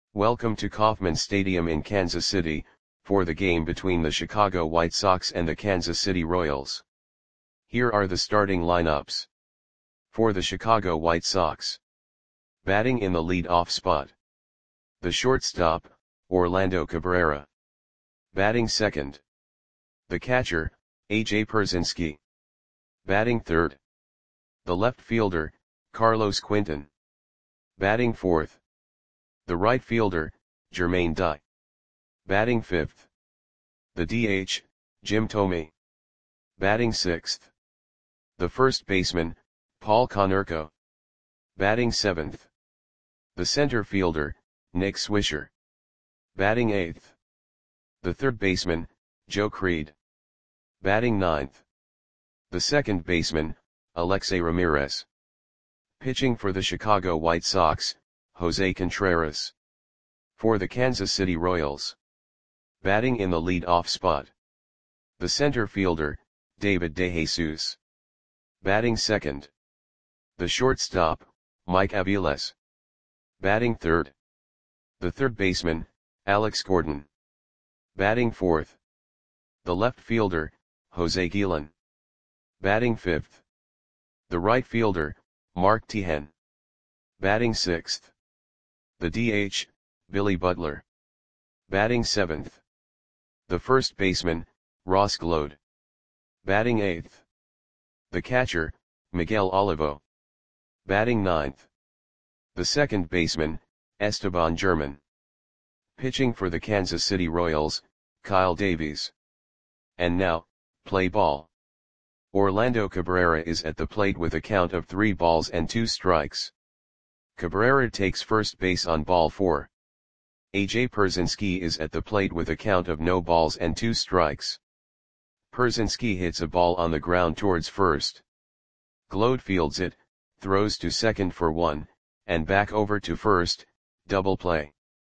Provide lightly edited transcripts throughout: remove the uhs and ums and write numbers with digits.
Welcome to Kauffman Stadium in Kansas City, for the game between the Chicago White Sox and the Kansas City Royals. Here are the starting lineups. For the Chicago White Sox. Batting in the lead-off spot. The shortstop, Orlando Cabrera. Batting second. The catcher, A.J. Pierzynski. Batting third. The left fielder, Carlos Quentin. Batting fourth. The right fielder, Jermaine Dye. Batting fifth. The DH, Jim Thome. Batting sixth. The first baseman, Paul Konerko. Batting seventh. The center fielder, Nick Swisher. Batting eighth. The third baseman, Joe Creed. Batting ninth. The second baseman, Alexei Ramirez. Pitching for the Chicago White Sox, Jose Contreras. For the Kansas City Royals. Batting in the lead-off spot. The center fielder, David DeJesus. Batting second. The shortstop, Mike Aviles. Batting third. The third baseman, Alex Gordon. Batting fourth. The left fielder, Jose Guillen. Batting fifth. The right fielder, Mark Teahen. Batting sixth. The DH, Billy Butler. Batting seventh. The first baseman, Ross Gload. Batting eighth. The catcher, Miguel Olivo. Batting ninth. The second baseman, Esteban German. Pitching for the Kansas City Royals, Kyle Davies. And now, play ball. Orlando Cabrera is at the plate with a count of 3 balls and 2 strikes. Cabrera takes first base on ball 4. A.J. Pierzynski is at the plate with a count of no balls and 2 strikes. Pierzynski hits a ball on the ground towards first. Gload fields it, throws to second for 1, and back over to first, double play.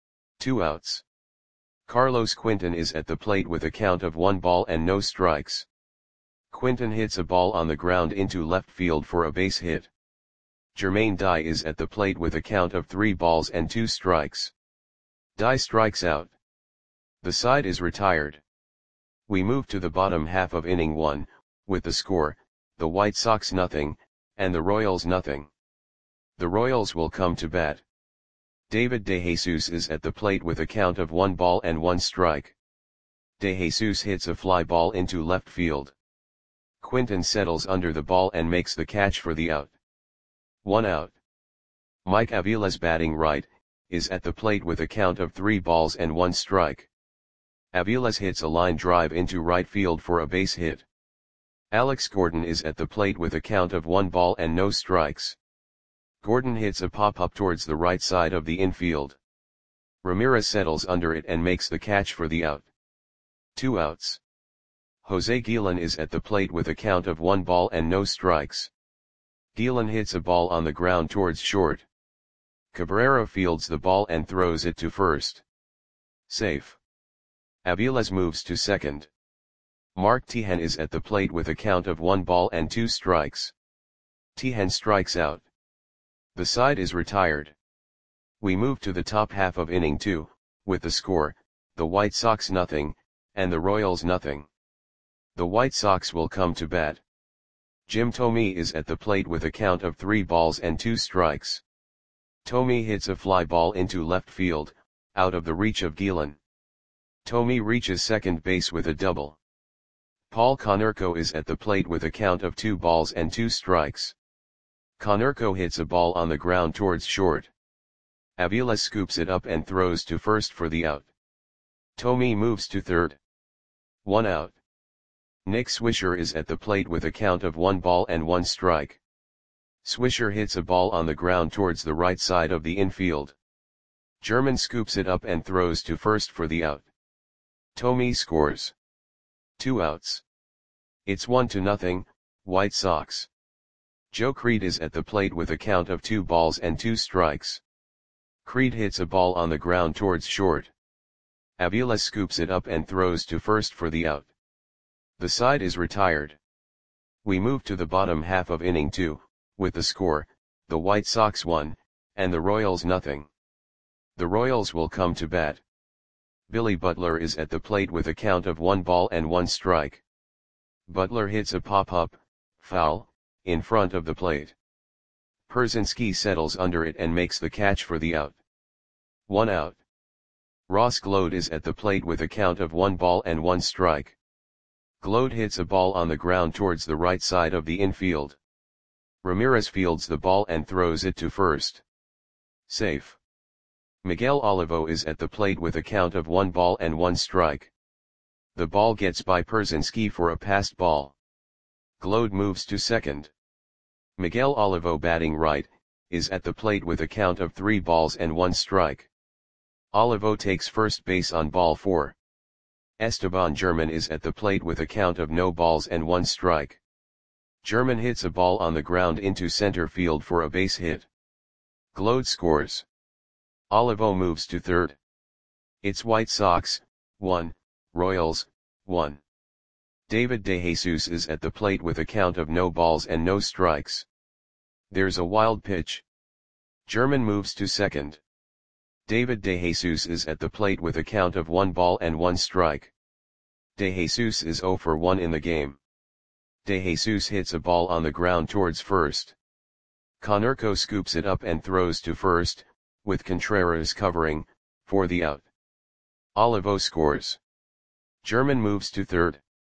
2 outs. Carlos Quentin is at the plate with a count of 1 ball and no strikes. Quentin hits a ball on the ground into left field for a base hit. Jermaine Dye is at the plate with a count of 3 balls and 2 strikes. Dye strikes out. The side is retired. We move to the bottom half of inning 1, with the score, the White Sox nothing, and the Royals nothing. The Royals will come to bat. David DeJesus is at the plate with a count of 1 ball and 1 strike. DeJesus hits a fly ball into left field. Quentin settles under the ball and makes the catch for the out. 1 out. Mike Aviles, batting right, is at the plate with a count of 3 balls and 1 strike. Aviles hits a line drive into right field for a base hit. Alex Gordon is at the plate with a count of 1 ball and no strikes. Gordon hits a pop-up towards the right side of the infield. Ramirez settles under it and makes the catch for the out. 2 outs. Jose Guillen is at the plate with a count of 1 ball and no strikes. Guillen hits a ball on the ground towards short. Cabrera fields the ball and throws it to first. Safe. Aviles moves to second. Mark Teahen is at the plate with a count of 1 ball and 2 strikes. Teahen strikes out. The side is retired. We move to the top half of inning 2, with the score, the White Sox nothing, and the Royals nothing. The White Sox will come to bat. Jim Thome is at the plate with a count of 3 balls and 2 strikes. Thome hits a fly ball into left field, out of the reach of Guillen. Thome reaches second base with a double. Paul Konerko is at the plate with a count of 2 balls and 2 strikes. Konerko hits a ball on the ground towards short. Aviles scoops it up and throws to first for the out. Thome moves to third. 1 out. Nick Swisher is at the plate with a count of 1 ball and 1 strike. Swisher hits a ball on the ground towards the right side of the infield. German scoops it up and throws to first for the out. Thome scores. 2 outs. It's 1-0, White Sox. Joe Creed is at the plate with a count of 2 balls and 2 strikes. Creed hits a ball on the ground towards short. Aviles scoops it up and throws to first for the out. The side is retired. We move to the bottom half of inning 2, with the score, the White Sox 1, and the Royals nothing. The Royals will come to bat. Billy Butler is at the plate with a count of 1 ball and 1 strike. Butler hits a pop-up, foul, in front of the plate. Pierzynski settles under it and makes the catch for the out. 1 out. Ross Gload is at the plate with a count of 1 ball and 1 strike. Gload hits a ball on the ground towards the right side of the infield. Ramirez fields the ball and throws it to first. Safe. Miguel Olivo is at the plate with a count of 1 ball and 1 strike. The ball gets by Pierzynski for a passed ball. Gload moves to second. Miguel Olivo, batting right, is at the plate with a count of 3 balls and 1 strike. Olivo takes first base on ball 4. Esteban German is at the plate with a count of no balls and 1 strike. German hits a ball on the ground into center field for a base hit. Gload scores. Olivo moves to third. It's White Sox, 1, Royals, 1. David DeJesus is at the plate with a count of no balls and no strikes. There's a wild pitch. German moves to second. David DeJesus is at the plate with a count of 1 ball and 1 strike. DeJesus is 0 for 1 in the game. DeJesus hits a ball on the ground towards first. Konerko scoops it up and throws to first, with Contreras covering, for the out. Olivo scores. German moves to third.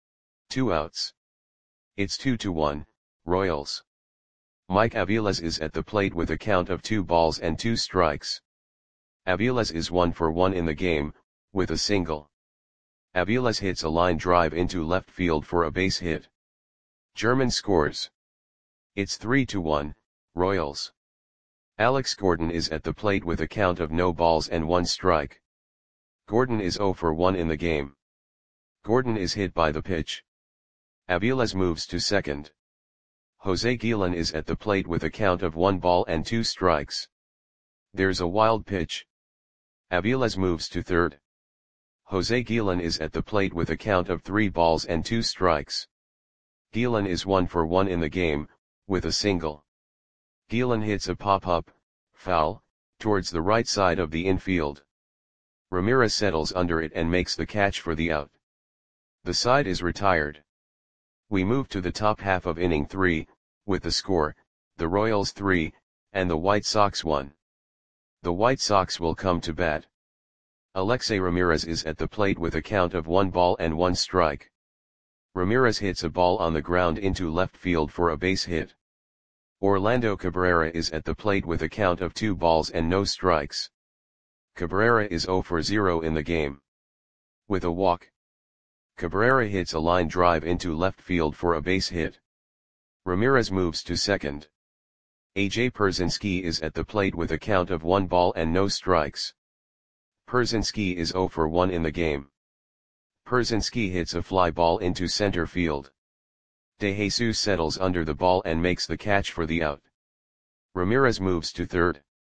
2 outs. It's 2-1, Royals. Mike Aviles is at the plate with a count of 2 balls and 2 strikes. Aviles is 1 for 1 in the game, with a single. Aviles hits a line drive into left field for a base hit. German scores. It's 3-1, Royals. Alex Gordon is at the plate with a count of no balls and 1 strike. Gordon is 0 for 1 in the game. Gordon is hit by the pitch. Aviles moves to second. Jose Guillen is at the plate with a count of 1 ball and 2 strikes. There's a wild pitch. Aviles moves to third. Jose Guillen is at the plate with a count of 3 balls and 2 strikes. Guillen is 1 for 1 in the game, with a single. Guillen hits a pop-up, foul, towards the right side of the infield. Ramirez settles under it and makes the catch for the out. The side is retired. We move to the top half of inning 3, with the score, the Royals 3, and the White Sox 1. The White Sox will come to bat. Alexei Ramirez is at the plate with a count of 1 ball and 1 strike. Ramirez hits a ball on the ground into left field for a base hit. Orlando Cabrera is at the plate with a count of 2 balls and no strikes. Cabrera is 0 for 0 in the game. With a walk. Cabrera hits a line drive into left field for a base hit. Ramirez moves to second. A.J. Pierzynski is at the plate with a count of 1 ball and no strikes. Pierzynski is 0 for 1 in the game. Pierzynski hits a fly ball into center field. DeJesus settles under the ball and makes the catch for the out. Ramirez moves to third.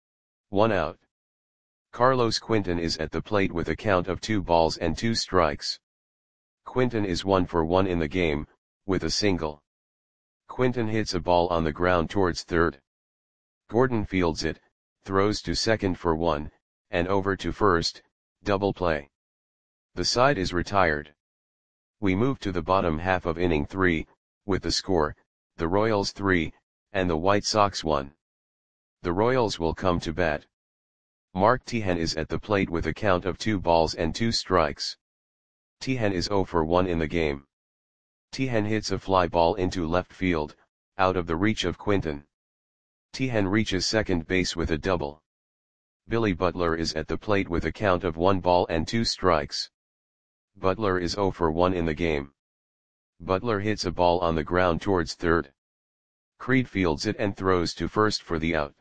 1 out. Carlos Quinton is at the plate with a count of 2 balls and 2 strikes. Quinton is 1 for 1 in the game, with a single. Quinton hits a ball on the ground towards third. Gordon fields it, throws to second for 1, and over to first, double play. The side is retired. We move to the bottom half of inning 3, with the score, the Royals 3, and the White Sox 1. The Royals will come to bat. Mark Tejan is at the plate with a count of 2 balls and 2 strikes. Tejan is 0 for 1 in the game. Tejan hits a fly ball into left field, out of the reach of Quinton. Tejan reaches second base with a double. Billy Butler is at the plate with a count of 1 ball and 2 strikes. Butler is 0 for 1 in the game. Butler hits a ball on the ground towards third. Creed fields it and throws to first for the out.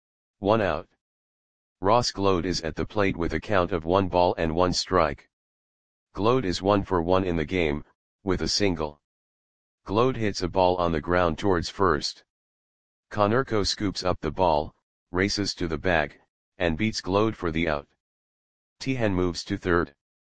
1 out. Ross Gload is at the plate with a count of 1 ball and 1 strike. Gload is 1 for 1 in the game, with a single. Gload hits a ball on the ground towards first. Konerko scoops up the ball, races to the bag, and beats Gload for the out. Tejan moves to third.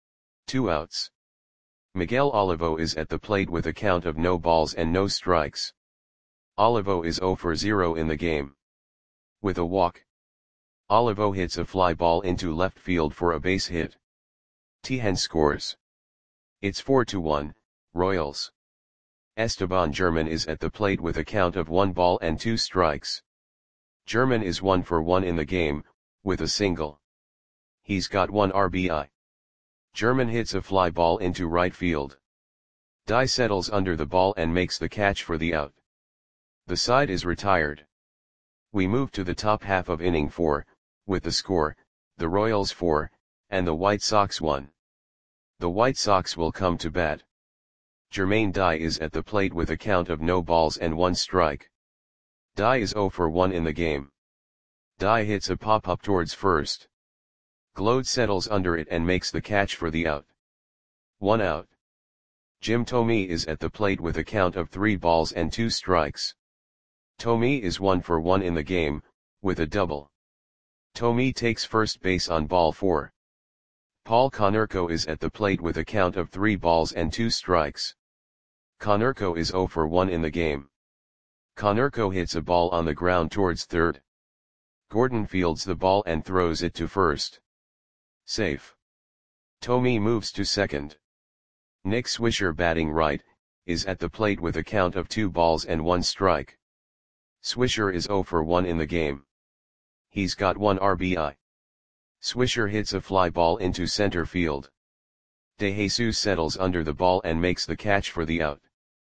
2 outs. Miguel Olivo is at the plate with a count of no balls and no strikes. Olivo is 0 for 0 in the game. With a walk. Olivo hits a fly ball into left field for a base hit. Tihan scores. It's 4-1, Royals. Esteban German is at the plate with a count of 1 ball and 2 strikes. German is 1 for 1 in the game, with a single. He's got 1 RBI. German hits a fly ball into right field. Dye settles under the ball and makes the catch for the out. The side is retired. We move to the top half of inning 4, with the score, the Royals 4, and the White Sox 1. The White Sox will come to bat. Jermaine Dye is at the plate with a count of no balls and 1 strike. Dye is 0 for 1 in the game. Dye hits a pop-up towards first. Glode settles under it and makes the catch for the out. 1 out. Jim Thome is at the plate with a count of 3 balls and 2 strikes. Thome is 1 for 1 in the game, with a double. Thome takes first base on ball 4. Paul Konerko is at the plate with a count of 3 balls and 2 strikes. Konerko is 0 for 1 in the game. Konerko hits a ball on the ground towards third. Gordon fields the ball and throws it to first. Safe. Thome moves to second. Nick Swisher, batting right, is at the plate with a count of 2 balls and 1 strike. Swisher is 0 for 1 in the game. He's got 1 RBI. Swisher hits a fly ball into center field. De Jesus settles under the ball and makes the catch for the out.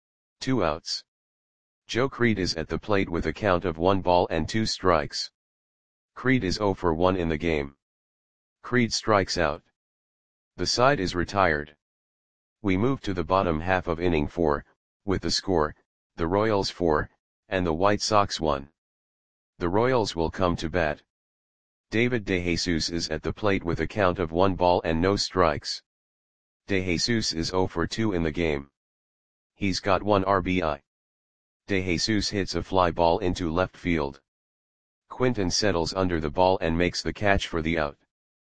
2 outs. Joe Creed is at the plate with a count of 1 ball and 2 strikes. Creed is 0 for 1 in the game. Creed strikes out. The side is retired. We move to the bottom half of inning 4, with the score, the Royals 4, and the White Sox 1. The Royals will come to bat. David De Jesus is at the plate with a count of 1 ball and no strikes. De Jesus is 0 for 2 in the game. He's got 1 RBI. De Jesus hits a fly ball into left field. Quinton settles under the ball and makes the catch for the out.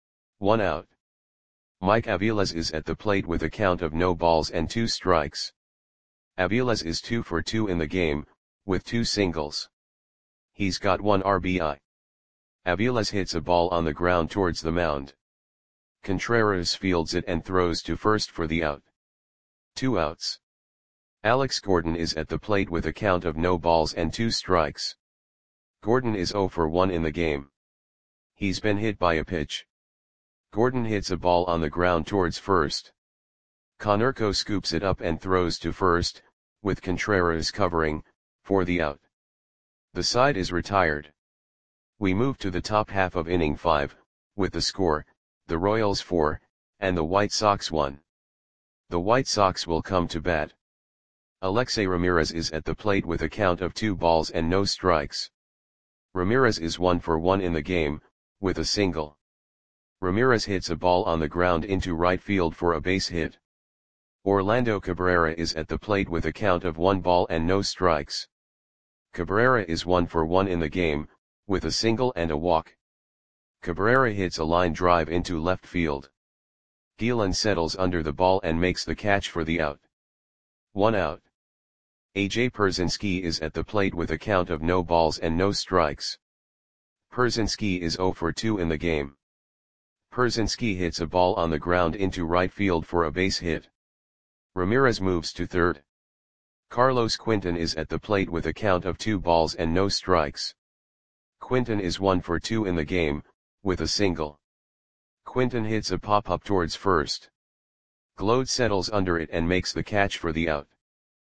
1 out. Mike Aviles is at the plate with a count of no balls and 2 strikes. Aviles is 2 for 2 in the game, with 2 singles. He's got 1 RBI. Aviles hits a ball on the ground towards the mound. Contreras fields it and throws to first for the out. 2 outs. Alex Gordon is at the plate with a count of no balls and 2 strikes. Gordon is 0 for 1 in the game. He's been hit by a pitch. Gordon hits a ball on the ground towards first. Konerko scoops it up and throws to first, with Contreras covering, for the out. The side is retired. We move to the top half of inning 5, with the score, the Royals 4, and the White Sox 1. The White Sox will come to bat. Alexei Ramirez is at the plate with a count of 2 balls and no strikes. Ramirez is 1 for 1 in the game, with a single. Ramirez hits a ball on the ground into right field for a base hit. Orlando Cabrera is at the plate with a count of 1 ball and no strikes. Cabrera is 1 for 1 in the game, with a single and a walk. Cabrera hits a line drive into left field. Gielan settles under the ball and makes the catch for the out. 1 out. AJ Pierzynski is at the plate with a count of no balls and no strikes. Pierzynski is 0 for 2 in the game. Pierzynski hits a ball on the ground into right field for a base hit. Ramirez moves to third. Carlos Quinton is at the plate with a count of 2 balls and no strikes. Quinton is 1 for 2 in the game, with a single. Quinton hits a pop-up towards first. Glode settles under it and makes the catch for the out.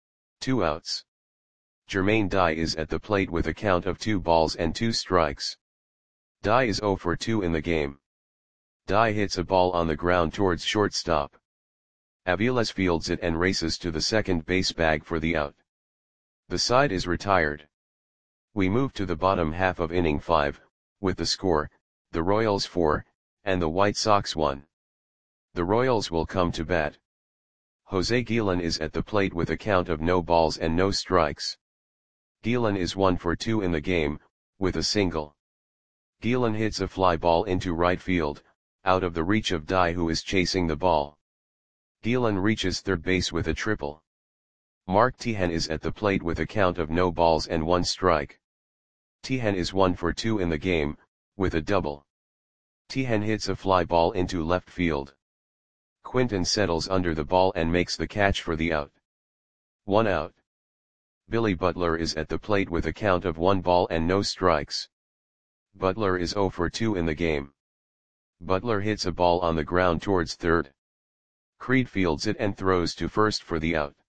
2 outs. Jermaine Dye is at the plate with a count of 2 balls and 2 strikes. Dye is 0 for 2 in the game. Dye hits a ball on the ground towards shortstop. Aviles fields it and races to the second base bag for the out. The side is retired. We move to the bottom half of inning 5, with the score, the Royals 4, and the White Sox 1. The Royals will come to bat. Jose Gielan is at the plate with a count of no balls and no strikes. Gielan is 1 for 2 in the game, with a single. Gielan hits a fly ball into right field, out of the reach of Dye, who is chasing the ball. Gielan reaches third base with a triple. Mark Teahen is at the plate with a count of no balls and 1 strike. Teahen is 1 for 2 in the game, with a double. Tihen hits a fly ball into left field. Quinton settles under the ball and makes the catch for the out. 1 out. Billy Butler is at the plate with a count of 1 ball and no strikes. Butler is 0 for 2 in the game. Butler hits a ball on the ground towards third. Creed fields it and throws to first for the out.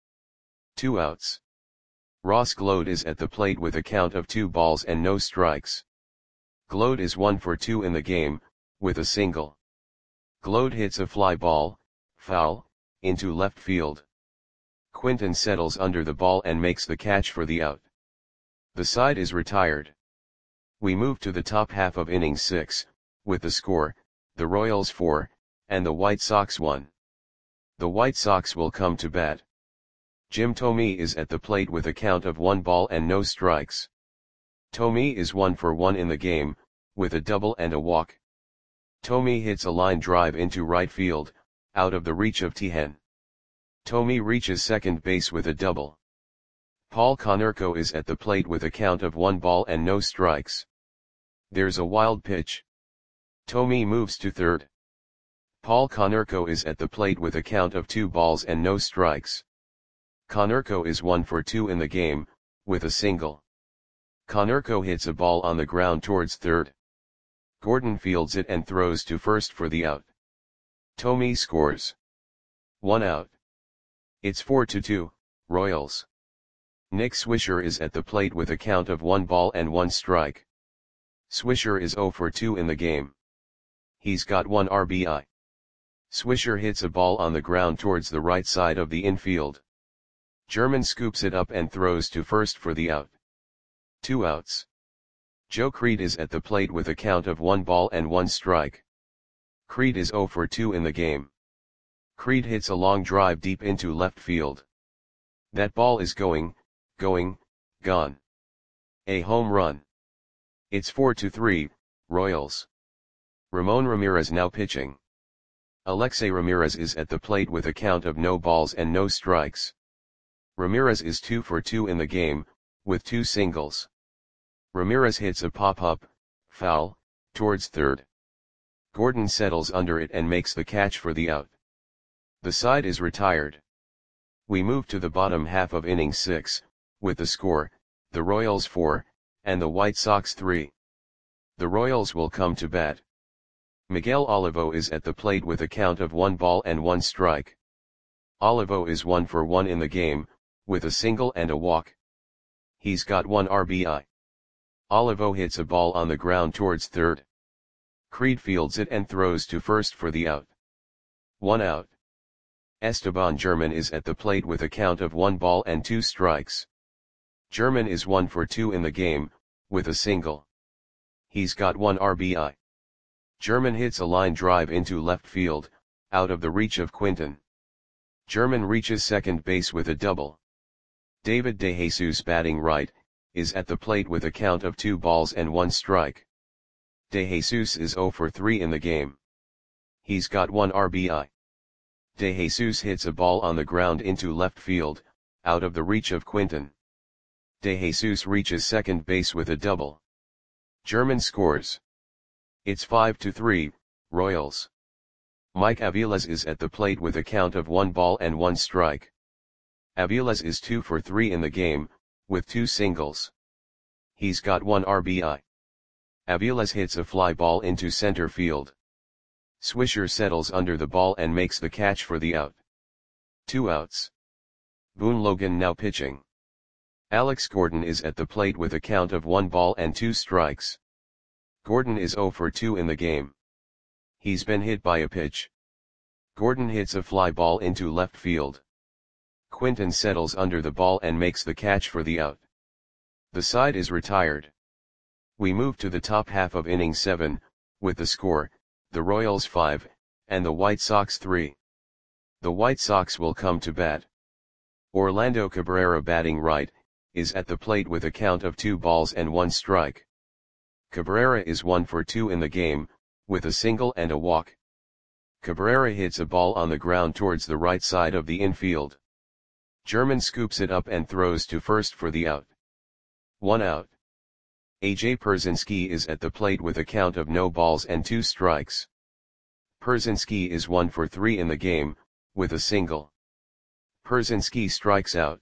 2 outs. Ross Gload is at the plate with a count of 2 balls and no strikes. Gload is 1 for 2 in the game, with a single. Gload hits a fly ball, foul, into left field. Quinton settles under the ball and makes the catch for the out. The side is retired. We move to the top half of inning 6, with the score, the Royals 4, and the White Sox 1. The White Sox will come to bat. Jim Thome is at the plate with a count of 1 ball and no strikes. Thome is 1 for 1 in the game, with a double and a walk. Thome hits a line drive into right field, out of the reach of Tihen. Thome reaches second base with a double. Paul Konerko is at the plate with a count of 1 ball and no strikes. There's a wild pitch. Thome moves to third. Paul Konerko is at the plate with a count of 2 balls and no strikes. Konerko is 1 for 2 in the game, with a single. Konerko hits a ball on the ground towards third. Gordon fields it and throws to first for the out. Thome scores. 1 out. It's 4-2, Royals. Nick Swisher is at the plate with a count of 1 ball and 1 strike. Swisher is 0 for 2 in the game. He's got 1 RBI. Swisher hits a ball on the ground towards the right side of the infield. German scoops it up and throws to first for the out. 2 outs. Joe Creed is at the plate with a count of 1 ball and 1 strike. Creed is 0 for 2 in the game. Creed hits a long drive deep into left field. That ball is gone. A home run. It's 4-3, Royals. Ramon Ramirez now pitching. Alexei Ramirez is at the plate with a count of no balls and no strikes. Ramirez is 2 for 2 in the game, with 2 singles. Ramirez hits a pop-up, foul, towards third. Gordon settles under it and makes the catch for the out. The side is retired. We move to the bottom half of inning 6, with the score, the Royals 4, and the White Sox 3. The Royals will come to bat. Miguel Olivo is at the plate with a count of 1 ball and 1 strike. Olivo is 1 for 1 in the game, with a single and a walk. He's got 1 RBI. Olivo hits a ball on the ground towards third. Creed fields it and throws to first for the out. 1 out. Esteban German is at the plate with a count of 1 ball and 2 strikes. German is 1 for 2 in the game, with a single. He's got 1 RBI. German hits a line drive into left field, out of the reach of Quinton. German reaches second base with a double. David DeJesus, batting right, is at the plate with a count of 2 balls and 1 strike. DeJesus is 0 for 3 in the game. He's got 1 RBI. DeJesus hits a ball on the ground into left field, out of the reach of Quinton. DeJesus reaches second base with a double. German scores. It's 5-3, Royals. Mike Aviles is at the plate with a count of 1 ball and 1 strike. Aviles is 2 for 3 in the game, with 2 singles. He's got 1 RBI. Aviles hits a fly ball into center field. Swisher settles under the ball and makes the catch for the out. 2 outs. Boone Logan now pitching. Alex Gordon is at the plate with a count of 1 ball and 2 strikes. Gordon is 0 for 2 in the game. He's been hit by a pitch. Gordon hits a fly ball into left field. Quinton settles under the ball and makes the catch for the out. The side is retired. We move to the top half of inning 7, with the score, the Royals 5, and the White Sox 3. The White Sox will come to bat. Orlando Cabrera, batting right, is at the plate with a count of 2 balls and 1 strike. Cabrera is 1 for 2 in the game, with a single and a walk. Cabrera hits a ball on the ground towards the right side of the infield. German scoops it up and throws to first for the out. 1 out. AJ Pierzynski is at the plate with a count of no balls and 2 strikes. Pierzynski is 1 for 3 in the game, with a single. Pierzynski strikes out.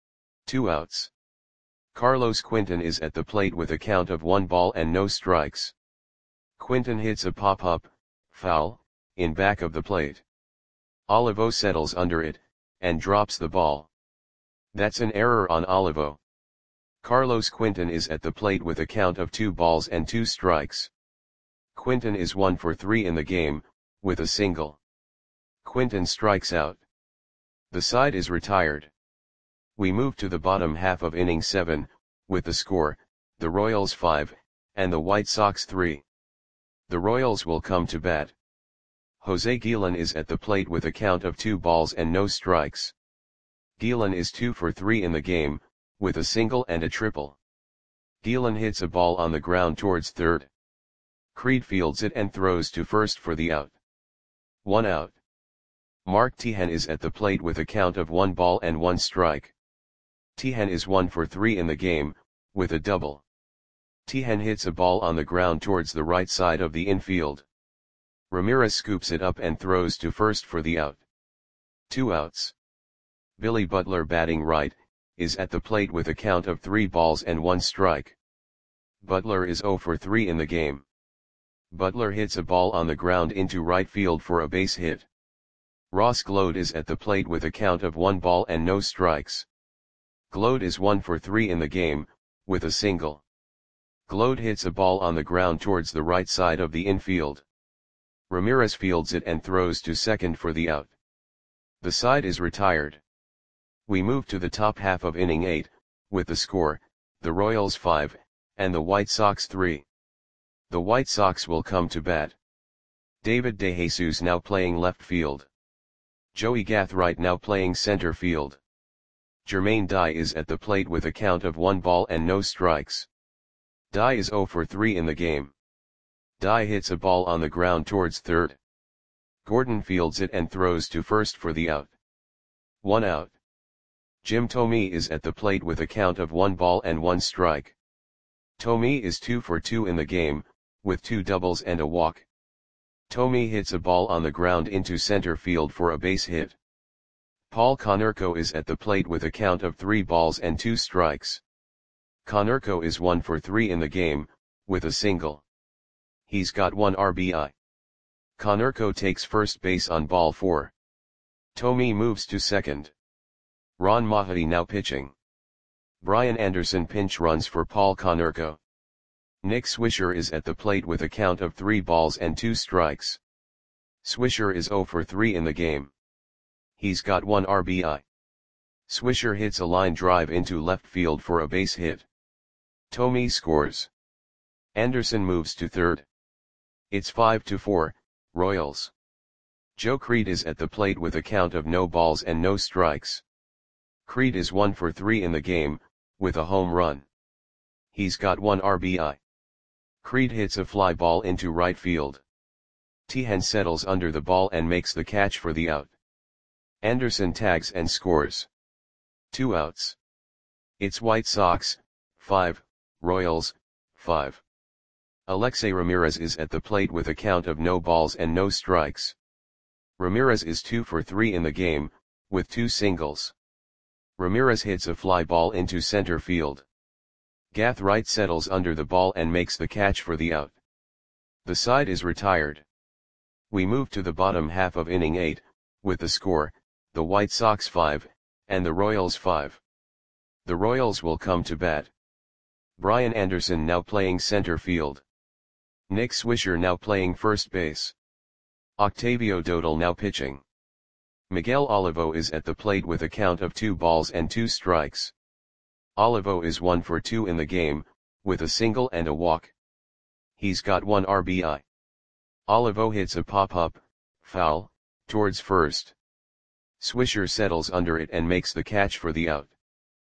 2 outs. Carlos Quinton is at the plate with a count of 1 ball and no strikes. Quinton hits a pop-up, foul, in back of the plate. Olivo settles under it, and drops the ball. That's an error on Olivo. Carlos Quinton is at the plate with a count of 2 balls and 2 strikes. Quinton is 1 for 3 in the game, with a single. Quinton strikes out. The side is retired. We move to the bottom half of inning 7, with the score, the Royals 5, and the White Sox 3. The Royals will come to bat. Jose Guillen is at the plate with a count of 2 balls and no strikes. Guillen is 2 for 3 in the game, with a single and a triple. Guillen hits a ball on the ground towards third. Creed fields it and throws to first for the out. 1 out. Mark Tejan is at the plate with a count of 1 ball and 1 strike. Tejan is 1 for 3 in the game, with a double. Tejan hits a ball on the ground towards the right side of the infield. Ramirez scoops it up and throws to first for the out. 2 outs. Billy Butler, batting right, is at the plate with a count of 3 balls and 1 strike. Butler is 0 for 3 in the game. Butler hits a ball on the ground into right field for a base hit. Ross Gload is at the plate with a count of 1 ball and no strikes. Gload is 1 for 3 in the game, with a single. Gload hits a ball on the ground towards the right side of the infield. Ramirez fields it and throws to second for the out. The side is retired. We move to the top half of inning 8, with the score, the Royals 5, and the White Sox 3. The White Sox will come to bat. David DeJesus now playing left field. Joey Gathright now playing center field. Jermaine Dye is at the plate with a count of 1 ball and no strikes. Dye is 0 for 3 in the game. Dye hits a ball on the ground towards third. Gordon fields it and throws to first for the out. 1 out. Jim Thome is at the plate with a count of 1 ball and 1 strike. Thome is 2 for 2 in the game, with 2 doubles and a walk. Thome hits a ball on the ground into center field for a base hit. Paul Konerko is at the plate with a count of 3 balls and 2 strikes. Konerko is 1 for 3 in the game, with a single. He's got 1 RBI. Konerko takes first base on ball 4. Thome moves to second. Ron Mahardy now pitching. Brian Anderson pinch runs for Paul Konerko. Nick Swisher is at the plate with a count of 3 balls and 2 strikes. Swisher is 0 for 3 in the game. He's got 1 RBI. Swisher hits a line drive into left field for a base hit. Thome scores. Anderson moves to third. It's 5-4, Royals. Joe Creed is at the plate with a count of no balls and no strikes. Creed is 1 for 3 in the game, with a home run. He's got 1 RBI. Creed hits a fly ball into right field. Tejan settles under the ball and makes the catch for the out. Anderson tags and scores. 2 outs. It's White Sox, 5, Royals, 5. Alexei Ramirez is at the plate with a count of no balls and no strikes. Ramirez is 2 for 3 in the game, with 2 singles. Ramirez hits a fly ball into center field. Gathright settles under the ball and makes the catch for the out. The side is retired. We move to the bottom half of inning 8, with the score, the White Sox 5, and the Royals 5. The Royals will come to bat. Brian Anderson now playing center field. Nick Swisher now playing first base. Octavio Dodal now pitching. Miguel Olivo is at the plate with a count of 2 balls and 2 strikes. Olivo is 1 for 2 in the game, with a single and a walk. He's got 1 RBI. Olivo hits a pop-up, foul, towards first. Swisher settles under it and makes the catch for the out.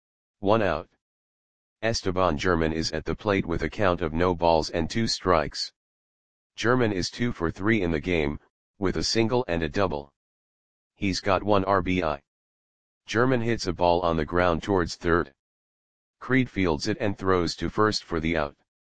1 out. Esteban German is at the plate with a count of no balls and 2 strikes. German is 2 for 3 in the game, with a single and a double. He's got 1 RBI. German hits a ball on the ground towards third. Creed fields it and throws to first for the out.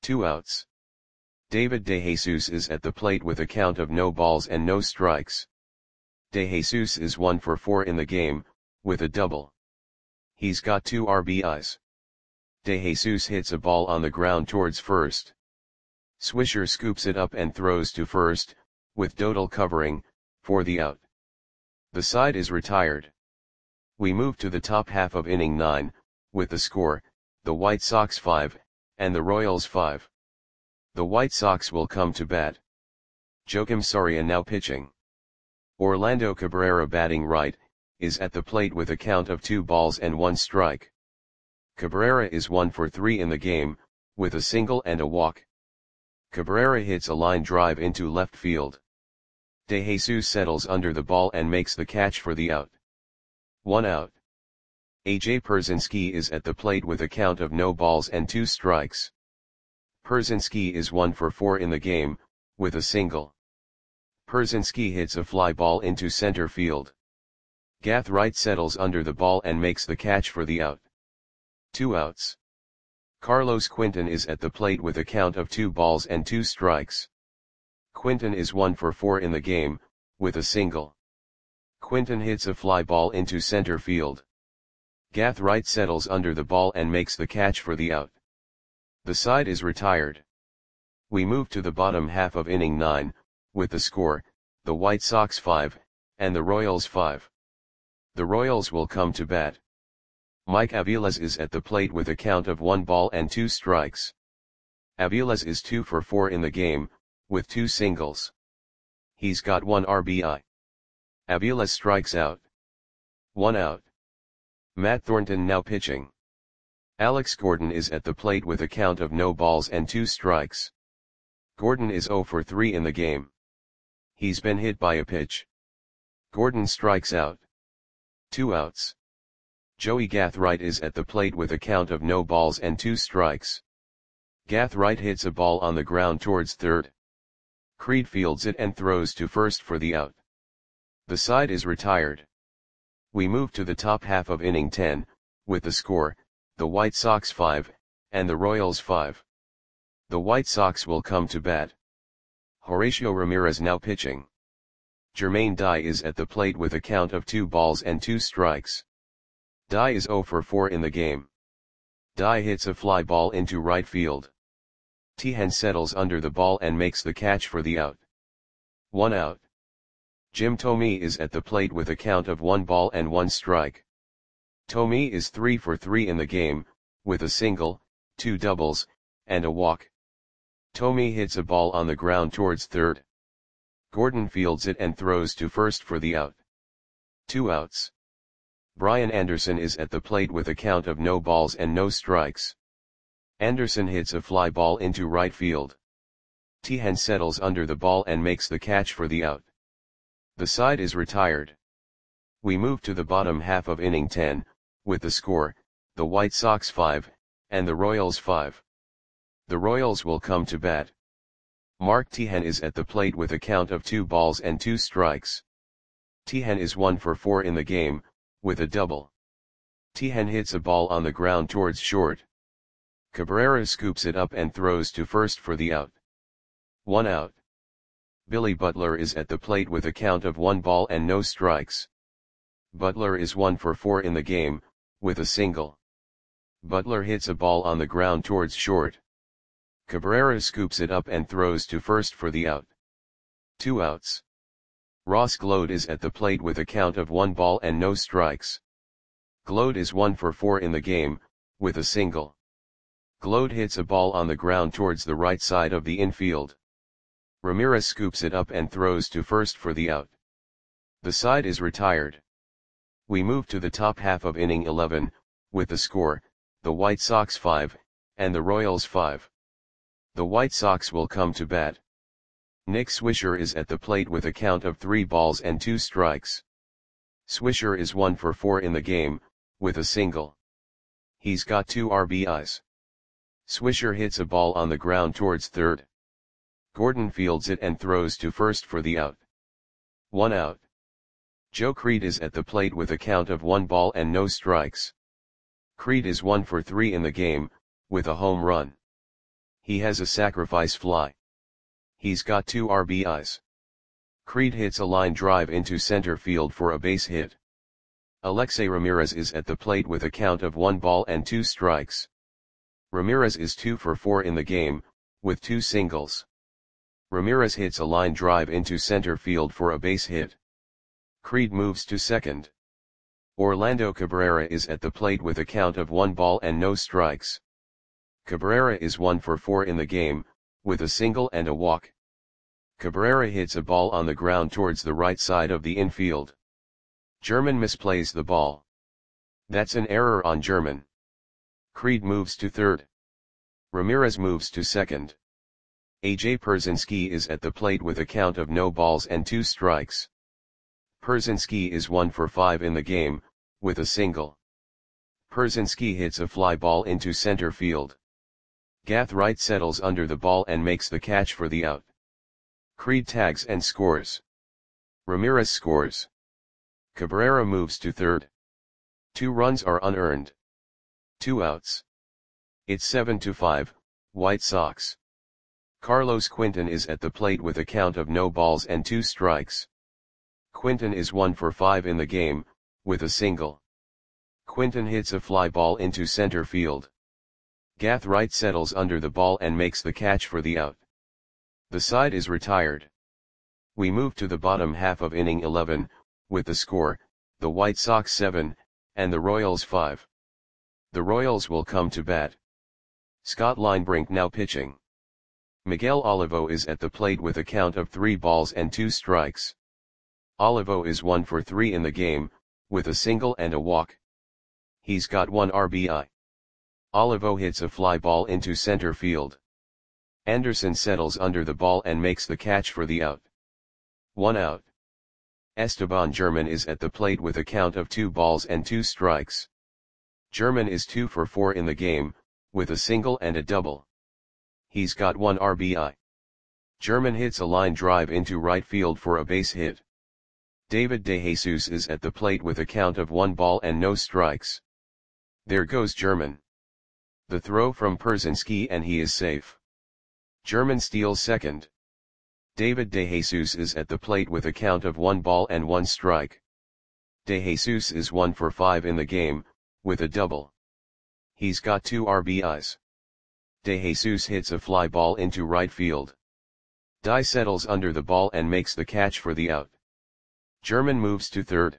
2 outs. David DeJesus is at the plate with a count of no balls and no strikes. DeJesus is 1 for 4 in the game, with a double. He's got 2 RBIs. DeJesus hits a ball on the ground towards first. Swisher scoops it up and throws to first, with Dodal covering, for the out. The side is retired. We move to the top half of inning 9, with the score, the White Sox 5, and the Royals 5. The White Sox will come to bat. Joakim Soria now pitching. Orlando Cabrera batting right, is at the plate with a count of 2 balls and 1 strike. Cabrera is 1 for 3 in the game, with a single and a walk. Cabrera hits a line drive into left field. DeJesus settles under the ball and makes the catch for the out. 1 out. AJ Pierzynski is at the plate with a count of no balls and 2 strikes. Pierzynski is 1 for 4 in the game, with a single. Pierzynski hits a fly ball into center field. Gath Wright settles under the ball and makes the catch for the out. 2 outs. Carlos Quinton is at the plate with a count of 2 balls and 2 strikes. Quinton is 1 for 4 in the game, with a single. Quinton hits a fly ball into center field. Gath Wright settles under the ball and makes the catch for the out. The side is retired. We move to the bottom half of inning 9, with the score, the White Sox 5, and the Royals 5. The Royals will come to bat. Mike Aviles is at the plate with a count of 1 ball and 2 strikes. Aviles is 2 for 4 in the game, with 2 singles. He's got 1 RBI. Aviles strikes out. 1 out. Matt Thornton now pitching. Alex Gordon is at the plate with a count of no balls and 2 strikes. Gordon is 0 for 3 in the game. He's been hit by a pitch. Gordon strikes out. 2 outs. Joey Gath Wright is at the plate with a count of no balls and 2 strikes. Gath Wright hits a ball on the ground towards third. Creed fields it and throws to first for the out. The side is retired. We move to the top half of inning 10, with the score, the White Sox 5, and the Royals 5. The White Sox will come to bat. Horacio Ramirez now pitching. Jermaine Dye is at the plate with a count of 2 balls and 2 strikes. Dye is 0 for 4 in the game. Dye hits a fly ball into right field. Tejan settles under the ball and makes the catch for the out. 1 out. Jim Thome is at the plate with a count of 1 ball and 1 strike. Thome is 3 for 3 in the game, with a single, 2 doubles, and a walk. Thome hits a ball on the ground towards third. Gordon fields it and throws to first for the out. 2 outs. Brian Anderson is at the plate with a count of no balls and no strikes. Anderson hits a fly ball into right field. Tejan settles under the ball and makes the catch for the out. The side is retired. We move to the bottom half of inning 10, with the score, the White Sox 5, and the Royals 5. The Royals will come to bat. Mark Tejan is at the plate with a count of 2 balls and 2 strikes. Tejan is 1 for 4 in the game, with a double. Tejan hits a ball on the ground towards short. Cabrera scoops it up and throws to first for the out. 1 out. Billy Butler is at the plate with a count of 1 ball and no strikes. Butler is 1 for 4 in the game, with a single. Butler hits a ball on the ground towards short. Cabrera scoops it up and throws to first for the out. 2 outs. Ross Gload is at the plate with a count of 1 ball and no strikes. Gload is 1 for 4 in the game, with a single. Gload hits a ball on the ground towards the right side of the infield. Ramirez scoops it up and throws to first for the out. The side is retired. We move to the top half of inning 11, with the score, the White Sox 5, and the Royals 5. The White Sox will come to bat. Nick Swisher is at the plate with a count of 3 balls and 2 strikes. Swisher is 1 for 4 in the game, with a single. He's got 2 RBIs. Swisher hits a ball on the ground towards third. Gordon fields it and throws to first for the out. 1 out. Joe Creed is at the plate with a count of 1 ball and no strikes. Creed is 1 for 3 in the game, with a home run. He has a sacrifice fly. He's got 2 RBIs. Creed hits a line drive into center field for a base hit. Alexei Ramirez is at the plate with a count of 1 ball and 2 strikes. Ramirez is 2 for 4 in the game, with 2 singles. Ramirez hits a line drive into center field for a base hit. Creed moves to second. Orlando Cabrera is at the plate with a count of 1 ball and no strikes. Cabrera is 1 for 4 in the game, with a single and a walk. Cabrera hits a ball on the ground towards the right side of the infield. German misplays the ball. That's an error on German. Creed moves to third. Ramirez moves to second. AJ Pierzynski is at the plate with a count of no balls and 2 strikes. Pierzynski is 1 for 5 in the game, with a single. Pierzynski hits a fly ball into center field. Gathright settles under the ball and makes the catch for the out. Creed tags and scores. Ramirez scores. Cabrera moves to third. 2 runs are unearned. 2 outs. It's 7-5, White Sox. Carlos Quinton is at the plate with a count of no balls and 2 strikes. Quinton is 1 for 5 in the game, with a single. Quinton hits a fly ball into center field. Gathright settles under the ball and makes the catch for the out. The side is retired. We move to the bottom half of inning 11, with the score, the White Sox 7, and the Royals 5. The Royals will come to bat. Scott Linebrink now pitching. Miguel Olivo is at the plate with a count of 3 balls and 2 strikes. Olivo is 1 for 3 in the game, with a single and a walk. He's got 1 RBI. Olivo hits a fly ball into center field. Anderson settles under the ball and makes the catch for the out. 1 out. Esteban German is at the plate with a count of 2 balls and 2 strikes. German is 2 for 4 in the game, with a single and a double. He's got 1 RBI. German hits a line drive into right field for a base hit. David DeJesus is at the plate with a count of 1 ball and no strikes. There goes German. The throw from Pierzynski and he is safe. German steals second. David DeJesus is at the plate with a count of 1 ball and 1 strike. DeJesus is 1 for 5 in the game, with a double. He's got 2 RBIs. DeJesus hits a fly ball into right field. Dye settles under the ball and makes the catch for the out. German moves to third.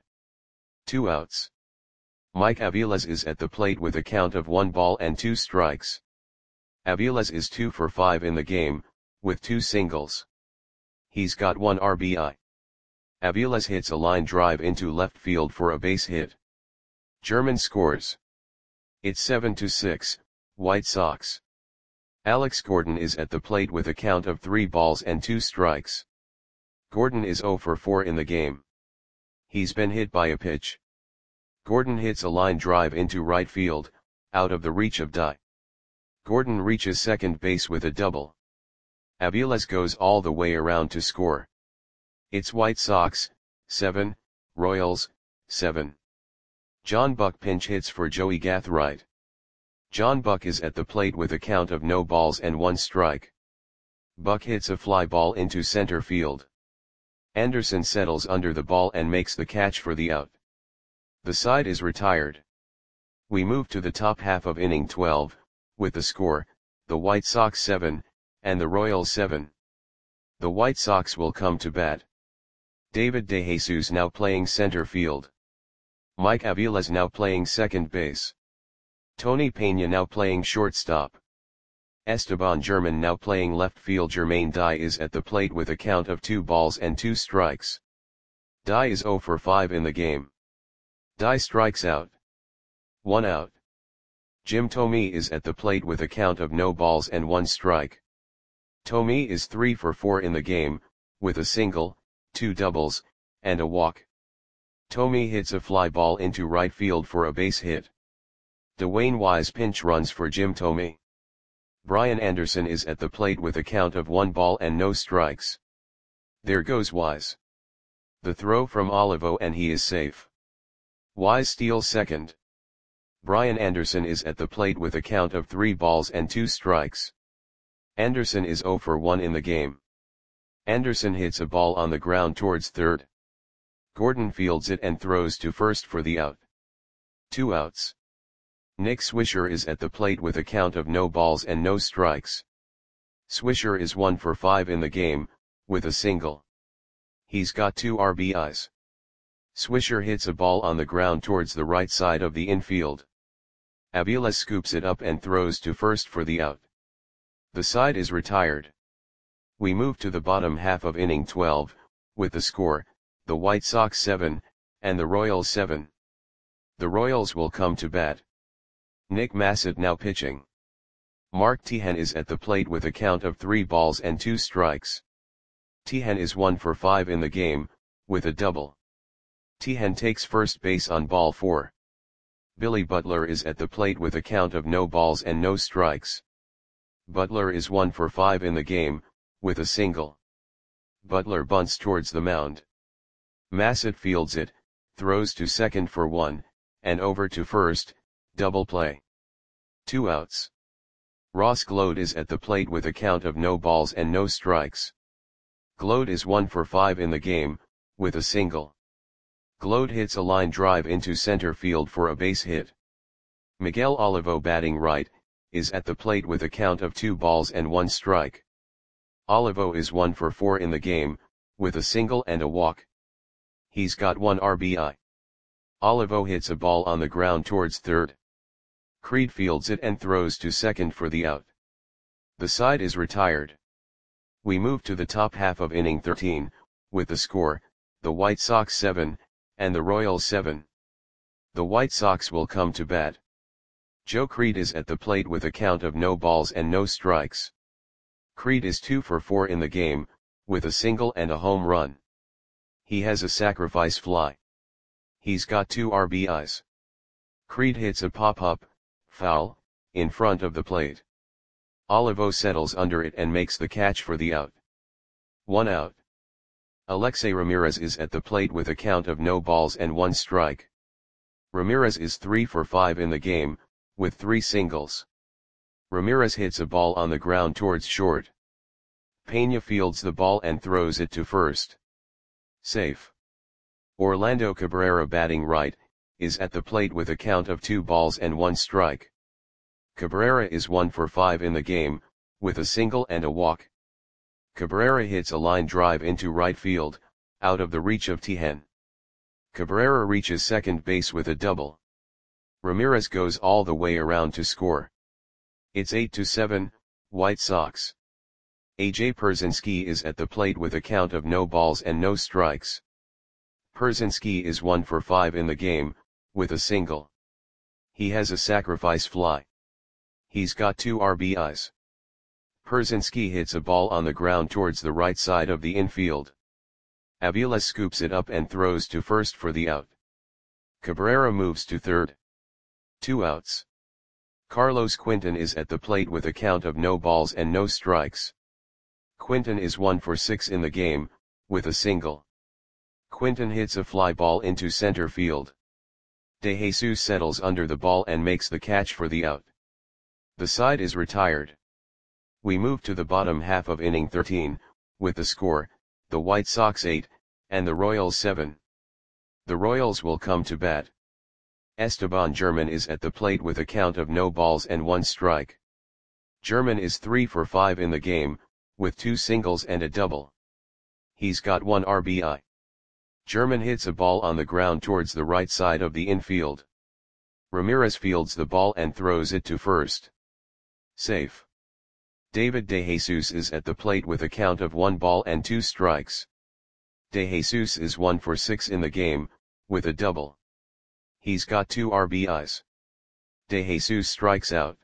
2 outs. Mike Aviles is at the plate with a count of 1 ball and 2 strikes. Aviles is 2 for 5 in the game, with 2 singles. He's got 1 RBI. Aviles hits a line drive into left field for a base hit. German scores. It's 7-6, White Sox. Alex Gordon is at the plate with a count of 3 balls and 2 strikes. Gordon is 0 for 4 in the game. He's been hit by a pitch. Gordon hits a line drive into right field, out of the reach of Dye. Gordon reaches second base with a double. Aviles goes all the way around to score. It's White Sox, 7, Royals, 7. John Buck pinch hits for Joey Gathright. John Buck is at the plate with a count of no balls and 1 strike. Buck hits a fly ball into center field. Anderson settles under the ball and makes the catch for the out. The side is retired. We move to the top half of inning 12, with the score, the White Sox 7, and the Royals 7. The White Sox will come to bat. David DeJesus now playing center field. Mike Aviles now playing second base. Tony Pena now playing shortstop. Esteban German now playing left field. Jermaine Dye is at the plate with a count of 2 balls and 2 strikes. Dye is 0 for 5 in the game. Dye strikes out. 1 out. Jim Thome is at the plate with a count of no balls and 1 strike. Thome is 3 for 4 in the game, with a single, 2 doubles, and a walk. Thome hits a fly ball into right field for a base hit. Dwayne Wise pinch runs for Jim Thome. Brian Anderson is at the plate with a count of 1 ball and no strikes. There goes Wise. The throw from Olivo and he is safe. Wise steals second. Brian Anderson is at the plate with a count of 3 balls and 2 strikes. Anderson is 0 for 1 in the game. Anderson hits a ball on the ground towards third. Gordon fields it and throws to first for the out. 2 outs. Nick Swisher is at the plate with a count of no balls and no strikes. Swisher is 1 for 5 in the game, with a single. He's got 2 RBIs. Swisher hits a ball on the ground towards the right side of the infield. Avila scoops it up and throws to first for the out. The side is retired. We move to the bottom half of inning 12, with the score, the White Sox 7, and the Royals 7. The Royals will come to bat. Nick Massett now pitching. Mark Teahen is at the plate with a count of 3 balls and 2 strikes. Teahen is 1 for 5 in the game, with a double. Teahen takes first base on ball 4. Billy Butler is at the plate with a count of no balls and no strikes. Butler is 1 for 5 in the game, with a single. Butler bunts towards the mound. Massett fields it, throws to second for 1, and over to first, double play. 2 outs. Ross Gload is at the plate with a count of no balls and no strikes. Gload is 1 for 5 in the game, with a single. Gload hits a line drive into center field for a base hit. Miguel Olivo, batting right, is at the plate with a count of 2 balls and 1 strike. Olivo is 1 for 4 in the game, with a single and a walk. He's got 1 RBI. Olivo hits a ball on the ground towards third. Creed fields it and throws to second for the out. The side is retired. We move to the top half of inning 13, with the score, the White Sox 7, and the Royals 7. The White Sox will come to bat. Joe Creed is at the plate with a count of no balls and no strikes. Creed is 2 for 4 in the game, with a single and a home run. He has a sacrifice fly. He's got 2 RBIs. Creed hits a pop-up, foul, in front of the plate. Olivo settles under it and makes the catch for the out. 1 out. Alexei Ramirez is at the plate with a count of no balls and 1 strike. Ramirez is 3 for 5 in the game, with 3 singles. Ramirez hits a ball on the ground towards short. Pena fields the ball and throws it to first. Safe. Orlando Cabrera, batting right, is at the plate with a count of 2 balls and 1 strike. Cabrera is 1 for 5 in the game, with a single and a walk. Cabrera hits a line drive into right field, out of the reach of Teahen. Cabrera reaches second base with a double. Ramirez goes all the way around to score. It's 8-7, White Sox. A.J. Pierzynski is at the plate with a count of no balls and no strikes. Pierzynski is 1 for 5 in the game, with a single. He has a sacrifice fly. He's got 2 RBIs. Pierzynski hits a ball on the ground towards the right side of the infield. Avila scoops it up and throws to first for the out. Cabrera moves to third. 2 outs. Carlos Quinton is at the plate with a count of no balls and no strikes. Quinton is 1 for 6 in the game, with a single. Quinton hits a fly ball into center field. De Jesus settles under the ball and makes the catch for the out. The side is retired. We move to the bottom half of inning 13, with the score, the White Sox 8, and the Royals 7. The Royals will come to bat. Esteban German is at the plate with a count of no balls and 1 strike. German is 3 for 5 in the game, with 2 singles and a double. He's got 1 RBI. German hits a ball on the ground towards the right side of the infield. Ramirez fields the ball and throws it to first. Safe. David De Jesus is at the plate with a count of 1 ball and 2 strikes. De Jesus is 1 for 6 in the game, with a double. He's got 2 RBIs. De Jesus strikes out.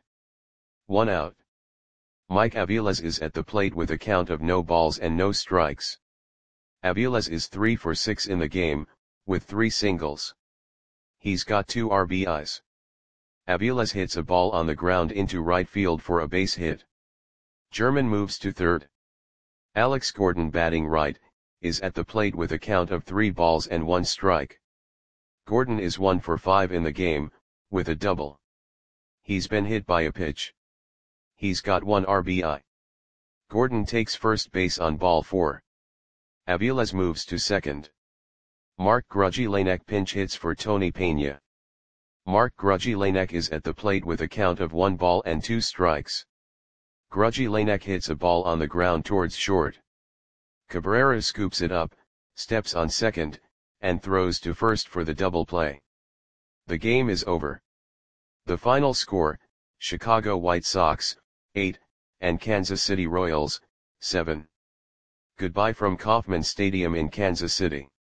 1 out. Mike Aviles is at the plate with a count of no balls and no strikes. Aviles is 3 for 6 in the game, with 3 singles. He's got 2 RBIs. Aviles hits a ball on the ground into right field for a base hit. German moves to third. Alex Gordon, batting right, is at the plate with a count of 3 balls and 1 strike. Gordon is 1 for 5 in the game, with a double. He's been hit by a pitch. He's got 1 RBI. Gordon takes first base on ball 4. Aviles moves to second. Mark Grujillanek pinch hits for Tony Pena. Mark Grujillanek is at the plate with a count of 1 ball and 2 strikes. Grujillanek hits a ball on the ground towards short. Cabrera scoops it up, steps on second, and throws to first for the double play. The game is over. The final score, Chicago White Sox, 8, and Kansas City Royals, 7. Goodbye from Kauffman Stadium in Kansas City.